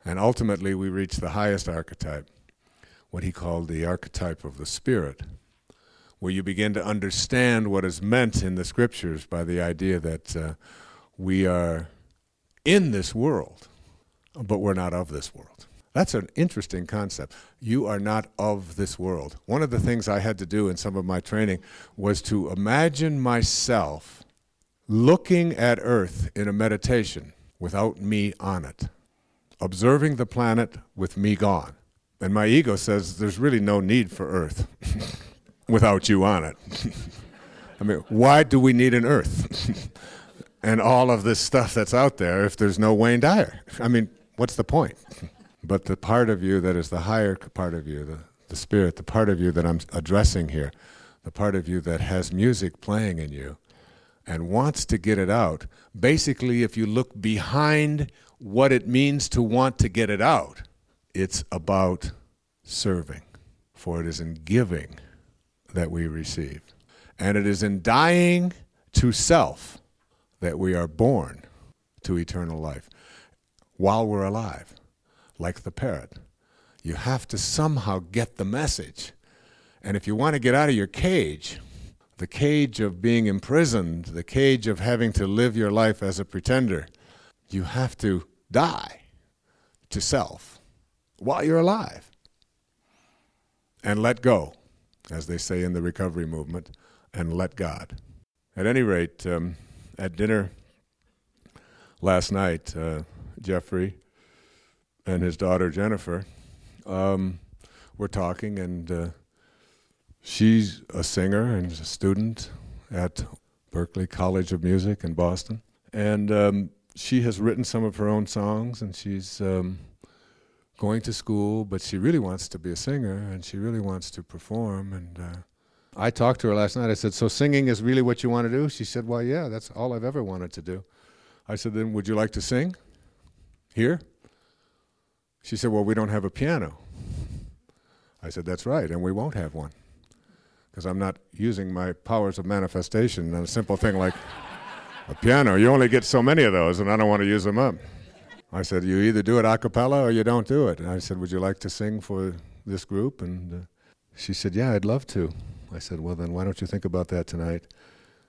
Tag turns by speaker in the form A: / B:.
A: And ultimately we reach the highest archetype, what he called the archetype of the spirit, where you begin to understand what is meant in the scriptures by the idea that we are in this world, but we're not of this world. That's an interesting concept. You are not of this world. One of the things I had to do in some of my training was to imagine myself looking at Earth in a meditation without me on it, observing the planet with me gone. And my ego says there's really no need for Earth without you on it. I mean, why do we need an Earth and all of this stuff that's out there if there's no Wayne Dyer? I mean, what's the point? But the part of you that is the higher part of you, the spirit, the part of you that I'm addressing here, the part of you that has music playing in you and wants to get it out, basically if you look behind what it means to want to get it out, it's about serving. For it is in giving that we receive. And it is in dying to self that we are born to eternal life while we're alive. Like the parrot. You have to somehow get the message. And if you want to get out of your cage, the cage of being imprisoned, the cage of having to live your life as a pretender, you have to die to self while you're alive. And let go, as they say in the recovery movement, and let God. At any rate, at dinner last night, Jeffrey and his daughter Jennifer were talking, and she's a singer and a student at Berklee College of Music in Boston. And she has written some of her own songs, and she's going to school, but she really wants to be a singer, and she really wants to perform. And I talked to her last night. I said, so singing is really what you want to do? She said, well, yeah, that's all I've ever wanted to do. I said, then would you like to sing here? She said, well, we don't have a piano. I said, that's right, and we won't have one, because I'm not using my powers of manifestation on a simple thing like a piano. You only get so many of those, and I don't want to use them up. I said, you either do it a cappella or you don't do it. And I said, would you like to sing for this group? And she said, yeah, I'd love to. I said, well, then why don't you think about that tonight?